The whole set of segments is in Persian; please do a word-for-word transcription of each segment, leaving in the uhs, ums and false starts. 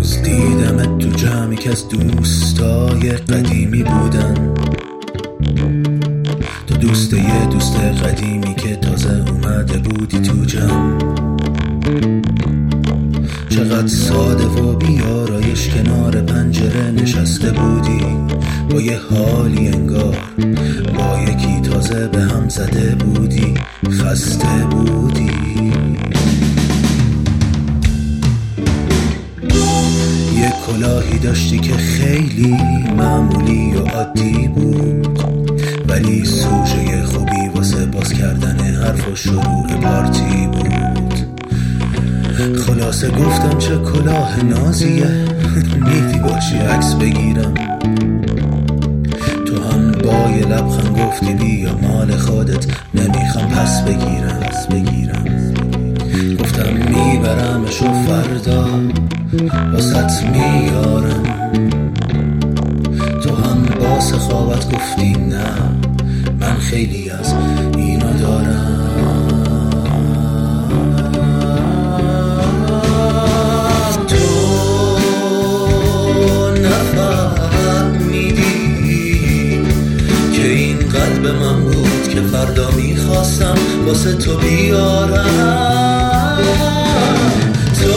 روز دیدمت تو جمعی که از دوستای قدیمی بودن. تو دوست یه دوست قدیمی که تازه اومده بودی تو جمع. چقدر ساده و بیارایش کنار پنجره نشسته بودی، با یه حالی انگار با یکی تازه به هم زده بودی، خسته بودی. یه کلاهی داشتی که خیلی معمولی و عادی بود، ولی سوژه خوبی واسه باز کردن حرف و شروع پارتی بود. خلاصه گفتم چه کلاه نازیه، میدی باشی عکس بگیرم. تو هم با یه لبخند گفتی بیا مال خودت، نمیخوام پس بگیرم پس بگیرم گفتم میبرمش و فردا واسط میارم. تو هم با سخاوت گفتی نه، من خیلی از اینا دارم. قلب من بود که فردا میخواستم واسه تو بیارم. تو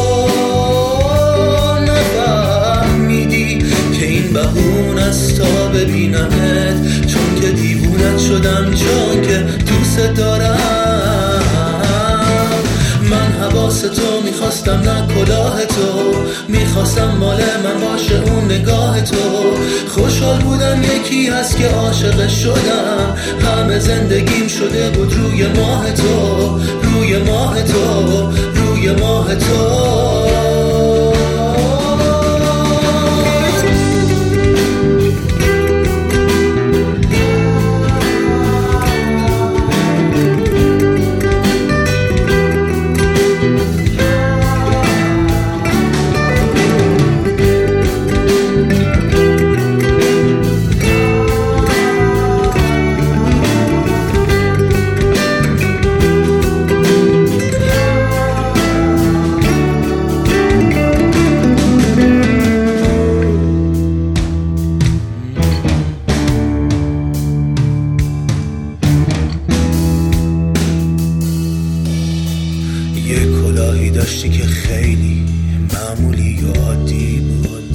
نفهمیدی که این بهونه است تا ببینمت، چون که دیوونت شدم، چون که دوست دارم. من حواس تو میخواستم نه کلاه تو، میخواستم مال من باشه اون نگاه تو. خوشحال بودم یکی هست که عاشق شدم، همه زندگیم شده بود روی ماه تو، روی ماه تو، روی ماه تو. یه کلاهی داشتی که خیلی معمولی و عادی بود،